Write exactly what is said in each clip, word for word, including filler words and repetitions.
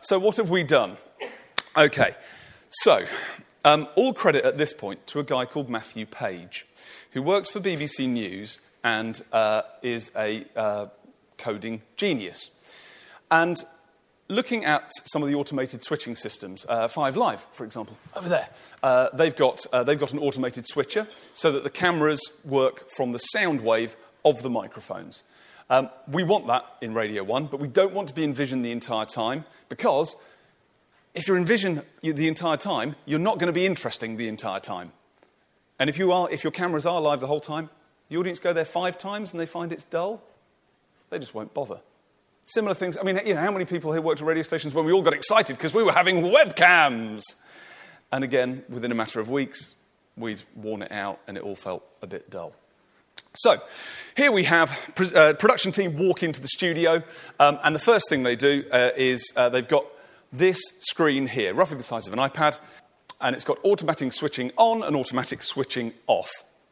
So what have we done? Okay, so um, all credit at this point to a guy called Matthew Page, who works for B B C News and uh, is a uh, coding genius. And looking at some of the automated switching systems, uh, Five Live, for example, over there, uh, they've got uh, they've got an automated switcher so that the cameras work from the sound wave of the microphones. Um, we want that in Radio one, but we don't want to be in vision the entire time, because if you're in vision the entire time, you're not going to be interesting the entire time. And if you are, if your cameras are live the whole time, the audience go there five times and they find it's dull, they just won't bother. Similar things. I mean, you know, how many people here worked at radio stations when we all got excited because we were having webcams? And again, within a matter of weeks, we'd worn it out and it all felt a bit dull. So, here we have a uh, production team walk into the studio, um, and the first thing they do uh, is uh, they've got this screen here, roughly the size of an iPad, and it's got automatic switching on and automatic switching off.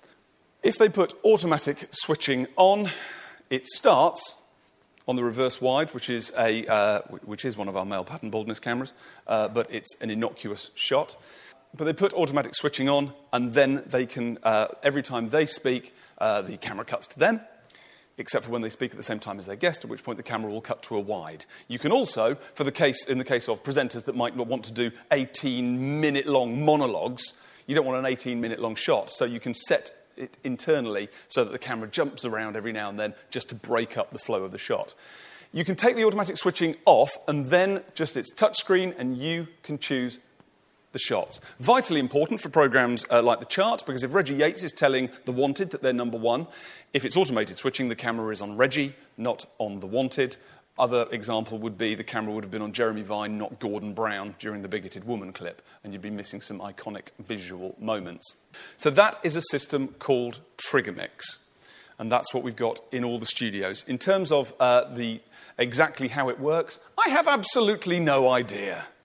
If they put automatic switching on, it starts on the reverse wide, which is a uh, which is one of our male pattern baldness cameras, uh, but it's an innocuous shot. But they put automatic switching on, and then they can, uh, every time they speak, uh, the camera cuts to them, except for when they speak at the same time as their guest, at which point the camera will cut to a wide. You can also, for the case, in the case of presenters that might not want to do eighteen-minute-long monologues, you don't want an eighteen-minute-long shot, so you can set it internally so that the camera jumps around every now and then just to break up the flow of the shot. You can take the automatic switching off, and then just it's touchscreen, and you can choose the shots. Vitally important for programmes uh, like The Chart, because if Reggie Yates is telling The Wanted that they're number one, if it's automated switching, the camera is on Reggie, not on The Wanted. Other example would be the camera would have been on Jeremy Vine, not Gordon Brown, during the Bigoted Woman clip, and you'd be missing some iconic visual moments. So that is a system called Trigamix, and that's what we've got in all the studios. In terms of uh, the exactly how it works, I have absolutely no idea.